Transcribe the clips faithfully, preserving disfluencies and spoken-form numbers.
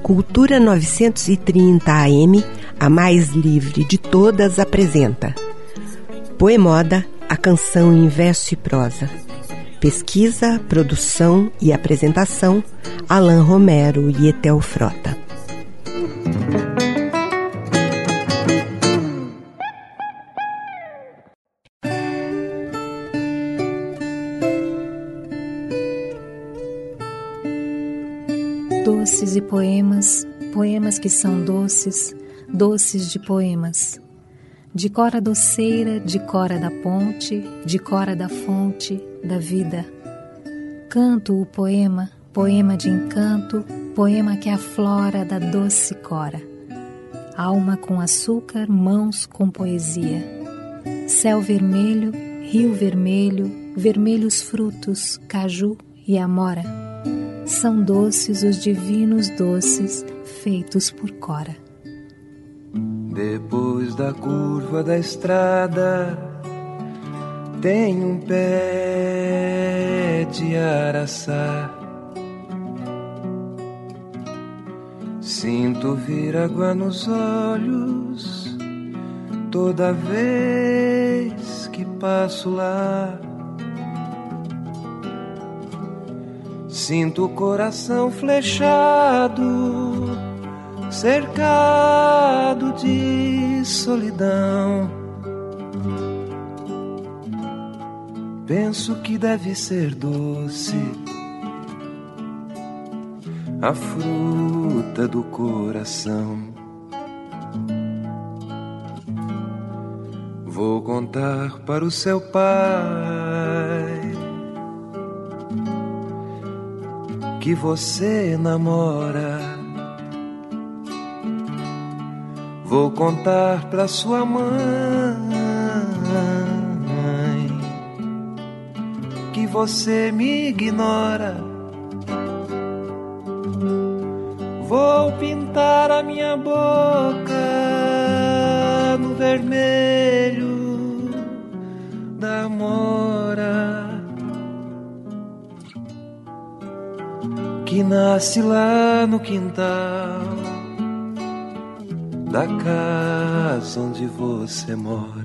Cultura novecentos e trinta A M, a mais livre de todas, apresenta Poemoda, a canção em verso e prosa. Pesquisa, produção e apresentação, Alan Romero e Etel Frota. Doces e poemas, poemas que são doces, doces de poemas. De cora doceira, de cora da ponte, de cora da fonte, da vida. Canto o poema, poema de encanto, poema que aflora da doce cora. Alma com açúcar, mãos com poesia. Céu vermelho, rio vermelho, vermelhos frutos, caju e amora. São doces os divinos doces, feitos por cora. Depois da curva da estrada, tem um pé de araçá. Sinto vir água nos olhos toda vez que passo lá. Sinto o coração flechado, cercado de solidão. Penso que deve ser doce a fruta do coração. Vou contar para o seu pai que você namora. Vou contar pra sua mãe que você me ignora. Vou pintar a minha boca no vermelho da amora que nasce lá no quintal da casa onde você mora.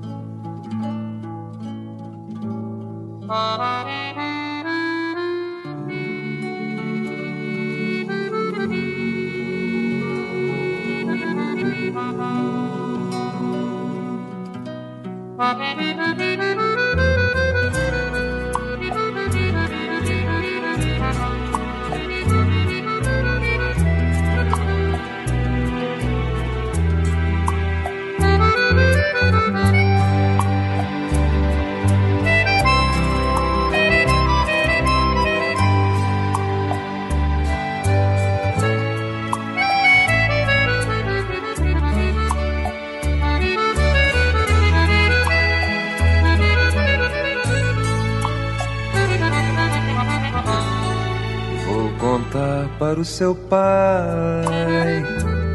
Para o seu pai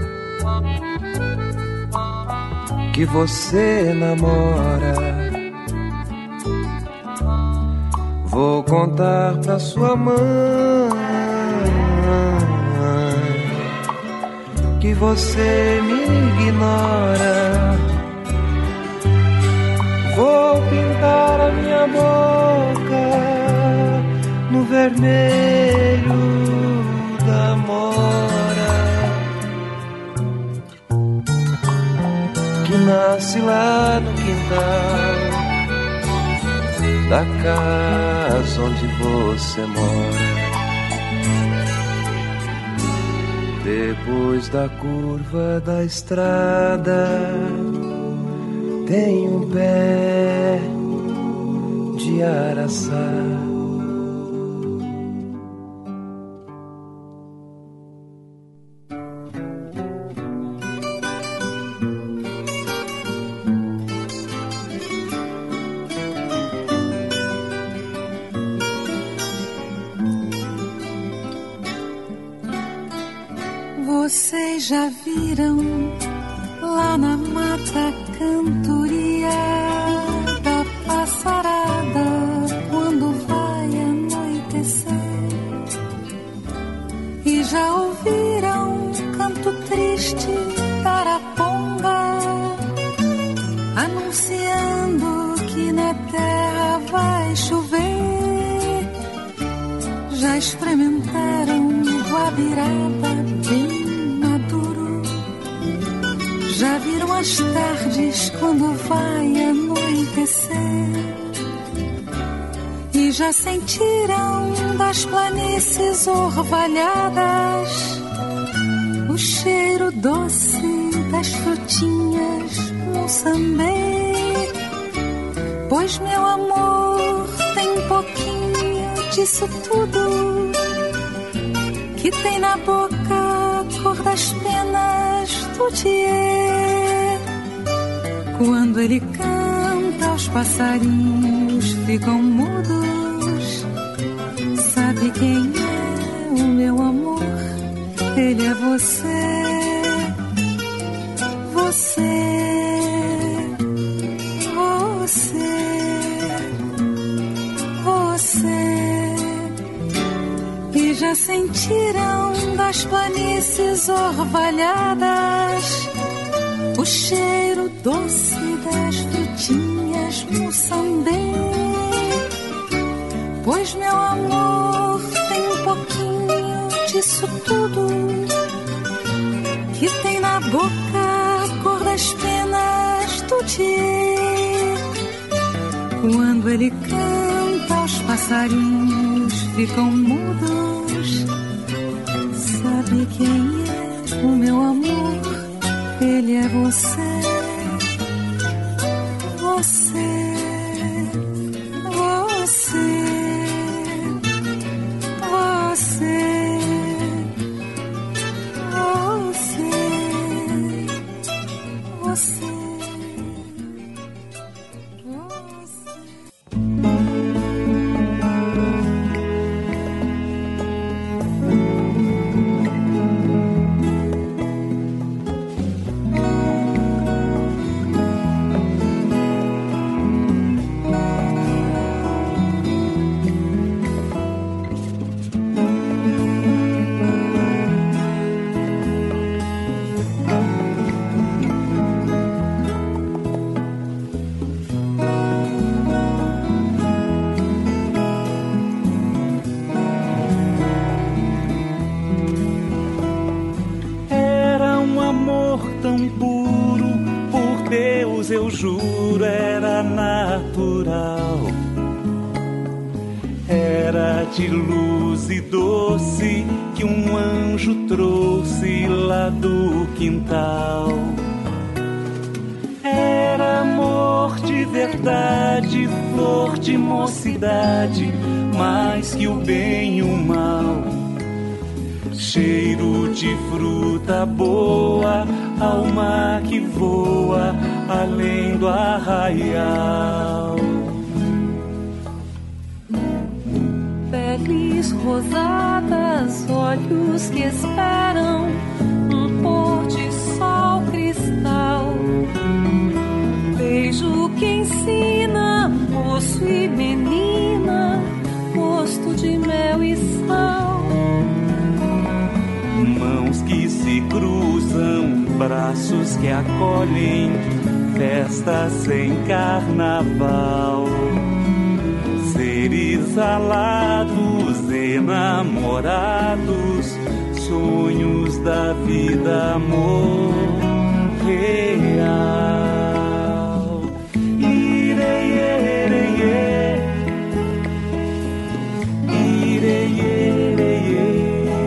que você namora. Vou contar pra sua mãe que você me ignora. Vou pintar a minha boca no vermelho da amora que nasce lá no quintal da casa onde você mora. Depois da curva da estrada tem um pé de araçá. Vocês já viram lá na mata cantoria da passarada quando vai anoitecer? E já ouviram vento triste da Araponga, anunciando que na terra vai chover. Já experimentaram guabiraba bem maduro? Já viram as tardes quando vai anoitecer? E já sentiram das planícies orvalhadas o cheiro doce das frutinhas Moçambê? Pois meu amor tem um pouquinho disso tudo, que tem na boca a cor das penas do Tiê. Quando ele canta, os passarinhos ficam mudos. Sabe quem é o meu amor? Ele é você, você, você, você. E já sentiram das planícies orvalhadas o cheiro doce das frutinhas Moçambê? Pois meu amor tem um pouquinho disso tudo, que tem na boca a cor das penas do Tiê. Quando ele canta, os passarinhos ficam mudos. Sabe quem é o meu amor? Ele é você, você, você, você, você, você. Eu juro, era natural, era de luz e doce que um anjo trouxe lá do quintal. Era amor de verdade, flor de mocidade, mais que o bem e o mal. Cheiro de fruta boa, alma que voa além do arraial. Peles rosadas, olhos que esperam um pôr de sol cristal. Beijo que ensina, moço e menina, gosto de mel e sal. Mãos que se cruzam, braços que acolhem, festa sem carnaval. Seres alados, enamorados, sonhos da vida, amor real. Irei, irei, irei, irei.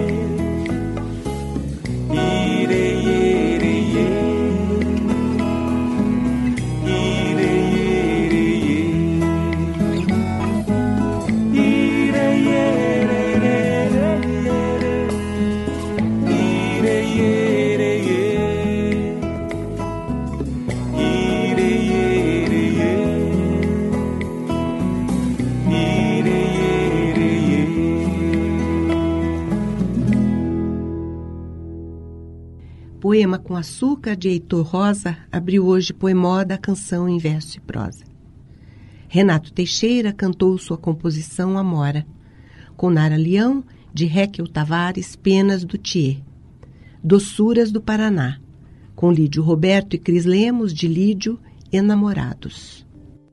Poema com Açúcar, de Heitor Rosa, abriu hoje Poemoda, a canção em verso e prosa. Renato Teixeira cantou sua composição Amora. Com Nara Leão, de Raquel Tavares, Penas do Tiê. Doçuras do Paraná, com Lídio Roberto e Cris Lemos, de Lídio, Enamorados.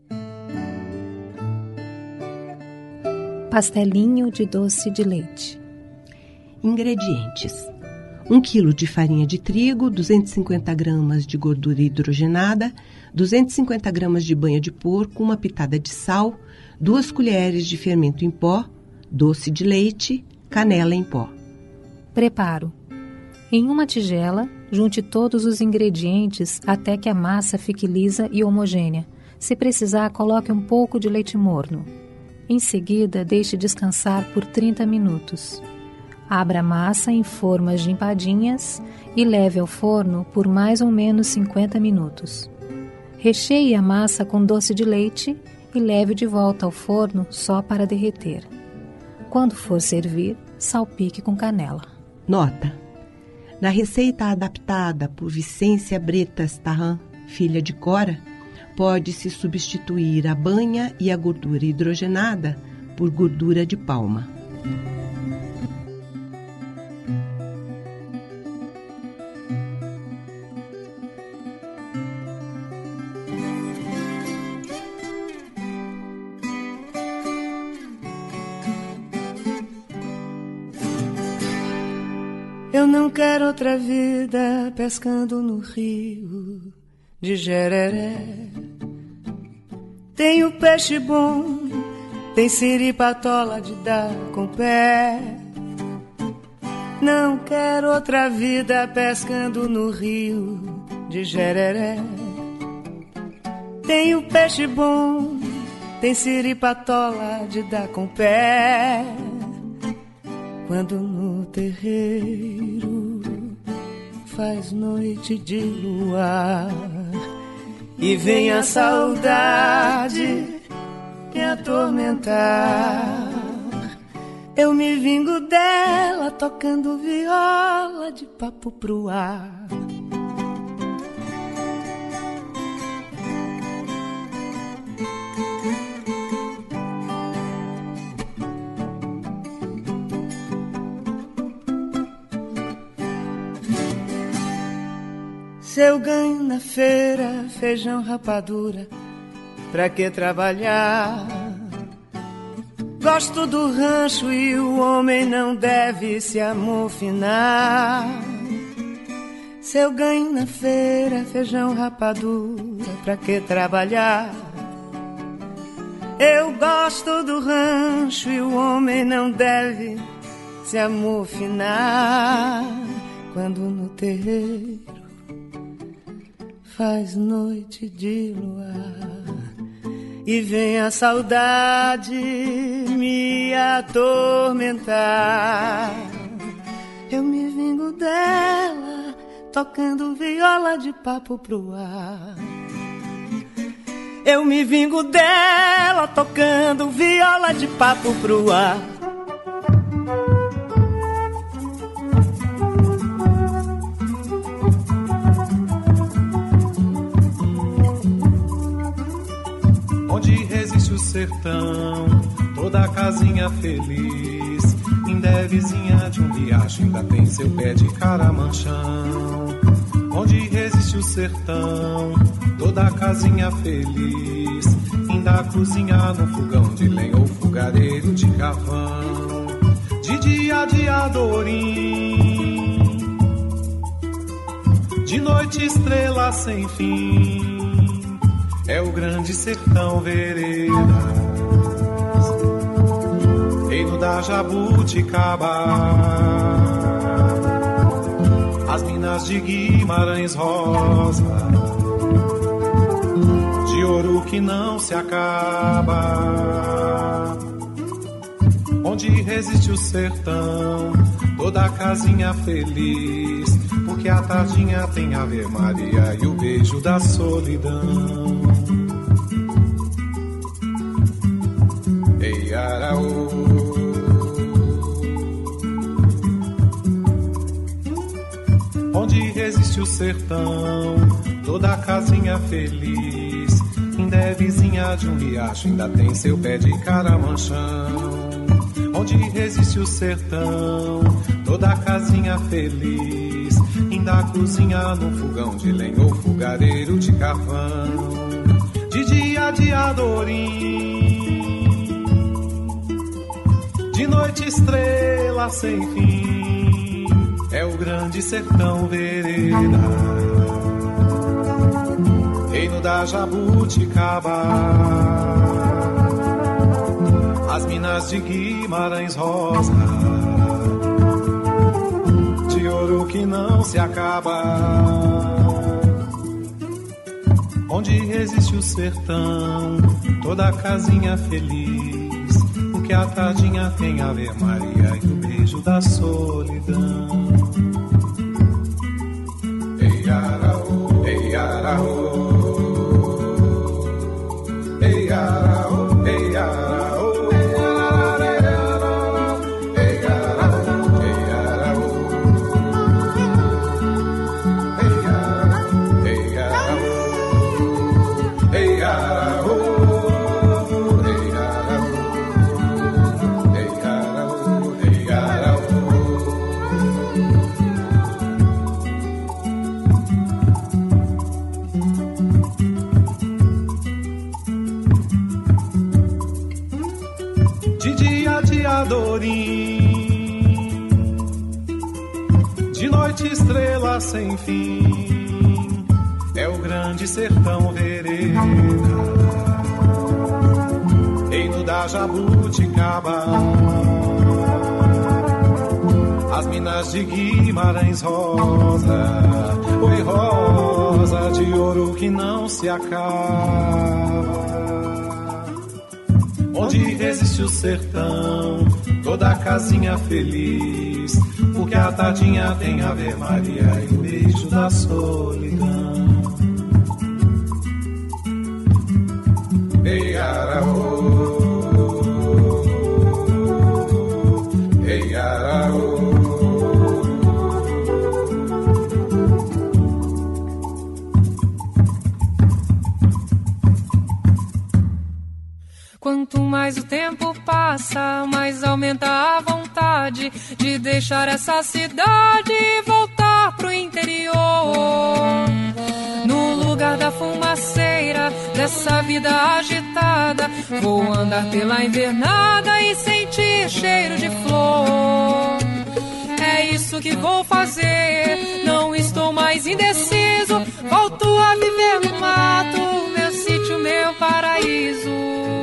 Pastelinho de doce de leite. Ingredientes: um quilo de farinha de trigo, duzentos e cinquenta gramas de gordura hidrogenada, duzentos e cinquenta gramas de banha de porco, uma pitada de sal, duas colheres de fermento em pó, doce de leite, canela em pó. Preparo. Em uma tigela, junte todos os ingredientes até que a massa fique lisa e homogênea. Se precisar, coloque um pouco de leite morno. Em seguida, deixe descansar por trinta minutos. Abra a massa em formas de empadinhas e leve ao forno por mais ou menos cinquenta minutos. Recheie a massa com doce de leite e leve de volta ao forno só para derreter. Quando for servir, salpique com canela. Nota: na receita adaptada por Vicência Bretas Tarran, filha de Cora, pode-se substituir a banha e a gordura hidrogenada por gordura de palma. Eu não quero outra vida pescando no rio de Jereré. Tem o peixe bom, tem siripatola de dar com o pé. Não quero outra vida pescando no rio de Jereré. Tem o peixe bom, tem siripatola de dar com o pé. Quando no terreiro faz noite de luar e vem a saudade me atormentar, eu me vingo dela tocando viola de papo pro ar. Se eu ganho na feira feijão, rapadura, pra que trabalhar? Gosto do rancho e o homem não deve se amofinar. Se eu ganho na feira feijão, rapadura, pra que trabalhar? Eu gosto do rancho e o homem não deve se amofinar. Quando no terreiro faz noite de luar e vem a saudade me atormentar, eu me vingo dela tocando viola de papo pro ar. Eu me vingo dela tocando viola de papo pro ar. Onde resiste o sertão, toda a casinha feliz, ainda é vizinha de um riacho, ainda tem seu pé de caramanchão. Onde resiste o sertão, toda a casinha feliz, ainda cozinha no fogão de lenha ou fogareiro de carvão. De dia de adorim, de noite estrela sem fim, é o grande sertão veredas, reino da jabuticaba, as minas de Guimarães Rosa, de ouro que não se acaba. Onde resiste o sertão, toda a casinha feliz, porque a tardinha tem Ave Maria e o beijo da solidão. Ei, Araú. Onde resiste o sertão, toda a casinha feliz, ainda é vizinha de um riacho, ainda tem seu pé de caramanchão. Onde resiste o sertão, toda a casinha feliz, da cozinha num fogão de lenha ou fogareiro de carvão. De dia diadorim, de noite estrela sem fim, é o grande sertão vereda, reino da jabuticaba. As minas de Guimarães Rosa, de ouro que não se acaba. Onde resiste o sertão, toda casinha feliz, porque a tardinha tem Ave Maria e o beijo da solidão. Ei, araô, ei, araô, ei, araô, ei, araô. De noite estrela sem fim, é o grande sertão vereda, reino da jabuticaba. As minas de Guimarães Rosa, oi rosa de ouro que não se acaba. Onde resiste o sertão, toda casinha feliz, porque a tardinha tem Ave Maria e o beijo da solidão. Ei, araô, ei, araô. Quanto mais o tempo passa, mais aumenta a vontade de deixar essa cidade e voltar pro interior. No lugar da fumaceira, dessa vida agitada, vou andar pela invernada e sentir cheiro de flor. É isso que vou fazer, não estou mais indeciso. Volto a viver no mato, meu sítio, meu paraíso.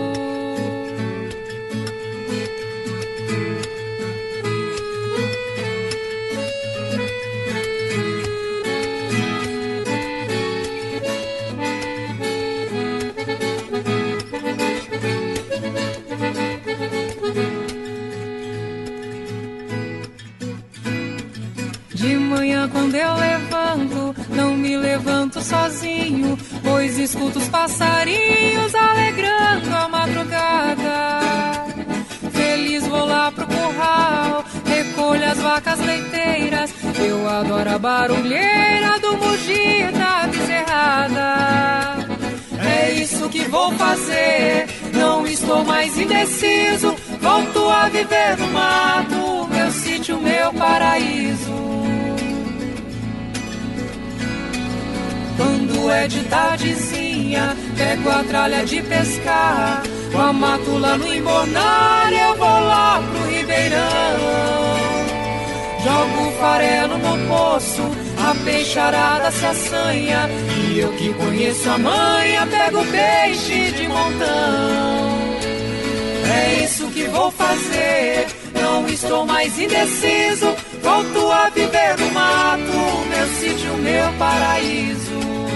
De manhã quando eu levanto, não me levanto sozinho, pois escuto os passarinhos alegrando a madrugada. Feliz vou lá pro curral, recolho as vacas leiteiras, eu adoro a barulheira do mugir da bezerrada. É isso que vou fazer, não estou mais indeciso, volto a viver no mato, meu sítio, meu paraíso. Quando é de tardezinha, pego a tralha de pescar, com a matula no embornar, eu vou lá pro ribeirão. Jogo farelo no poço, a peixarada se assanha, e eu que conheço a manha, pego peixe de montão. É isso que vou fazer, não estou mais indeciso, volto a viver no mato, meu sítio, meu paraíso.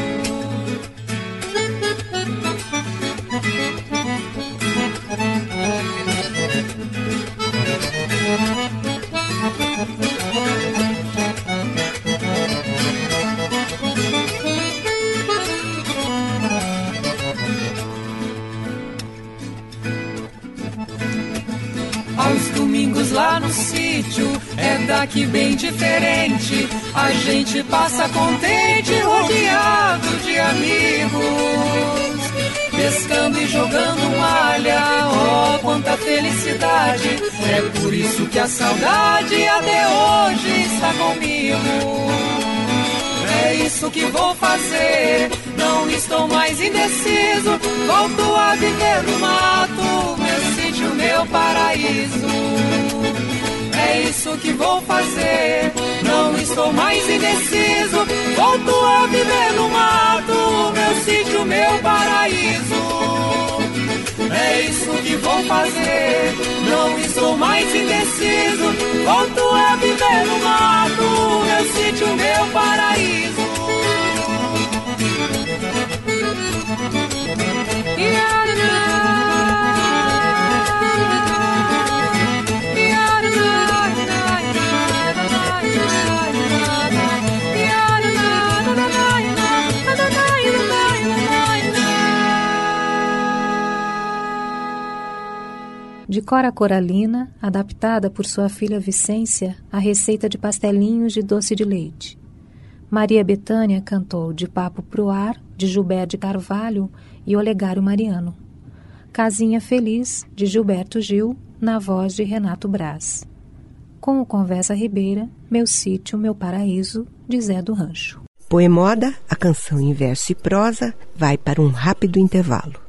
Aos domingos lá no sítio é daqui bem diferente, a gente passa contente, rodeado de amigos, pescando e jogando malha, oh, quanta felicidade. É por isso que a saudade até hoje está comigo. isso que vou fazer. Não estou mais indeciso, volto a viver no mato, meu sítio, meu paraíso. É isso que vou fazer. Não estou mais indeciso, volto a viver no mato, meu sítio, meu paraíso. É isso que vou fazer. Não estou mais indeciso, volto a viver no mato, meu sítio, meu paraíso. De Cora Coralina, adaptada por sua filha Vicência, a receita de pastelinhos de doce de leite. Maria Bethânia cantou De Papo pro Ar, de Gilberto de Carvalho e Olegário Mariano. Casinha Feliz, de Gilberto Gil, na voz de Renato Braz. Com o Conversa Ribeira, Meu Sítio, Meu Paraíso, de Zé do Rancho. Poemoda, a canção em verso e prosa, vai para um rápido intervalo.